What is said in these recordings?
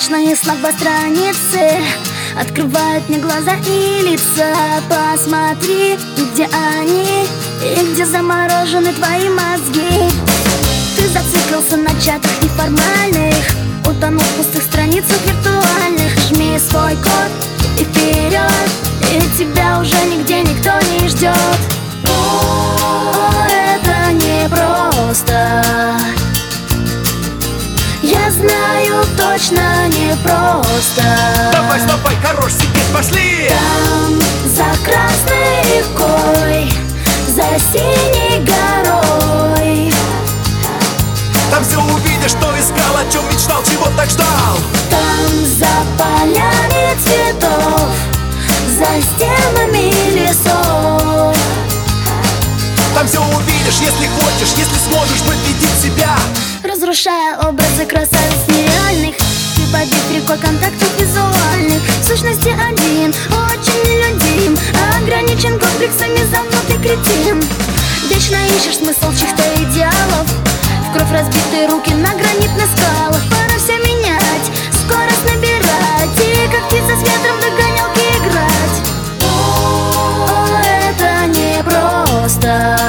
Ночные слова страницы открывают мне глаза и лица. Посмотри, где они и где заморожены твои мозги. Ты зациклился на чатах неформальных, утонул в пустых страницах виртуальных. Жми свой код и вперед, и тебя уже нигде никто не ждет. О, это непросто, я знаю, точно непросто. Давай, хорош сидеть, пошли! Там, за красной рекой, за синей горой, там все увидишь, что искал, о чем мечтал, чего так ждал. там, за полями цветов, за стенами лесов, там все увидишь, если хочешь, если сможешь победить себя. разрушая образы красавиц нереальных и побив рекой контактов визуальных. В сущности один, очень нелюдим, ограничен комплексами, замкнутый кретин. Вечно ищешь смысл чьих-то идеалов, в кровь разбитые руки на гранитных скалах. Пора все менять, скорость набирать и как птица с ветром в догонялки играть. О, это непросто,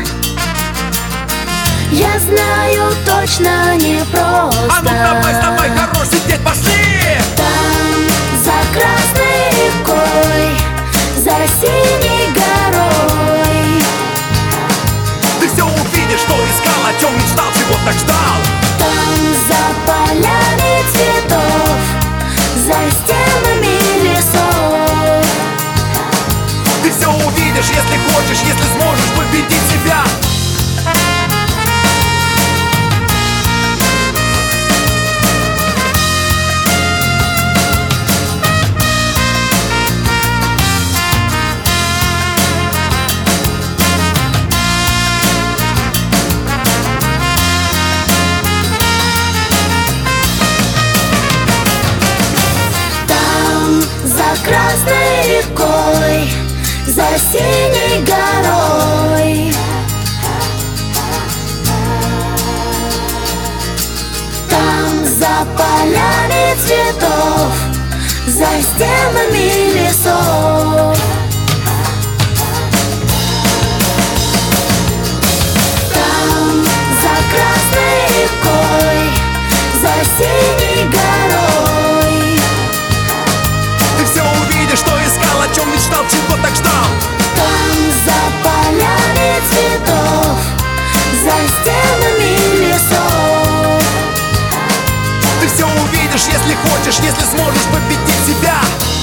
я знаю, точно непросто. А ну давай, хорош сидеть, пошли! Там, за красной рекой, за синей горой, Ты все увидишь, что искал, о чем мечтал, чего так ждал. там, за полями цветов, за стенами лесов, Ты все увидишь, если хочешь, если сможешь победить себя. за красной рекой, за синей горой, там, за полями цветов, за стенами лесов, там, за красной рекой, за синей горой, Ты все увидишь, что искал, о чем мечтал, чего так ждал. там, за полями цветов, за стенами лесов, Ты все увидишь, если хочешь, если сможешь победить себя.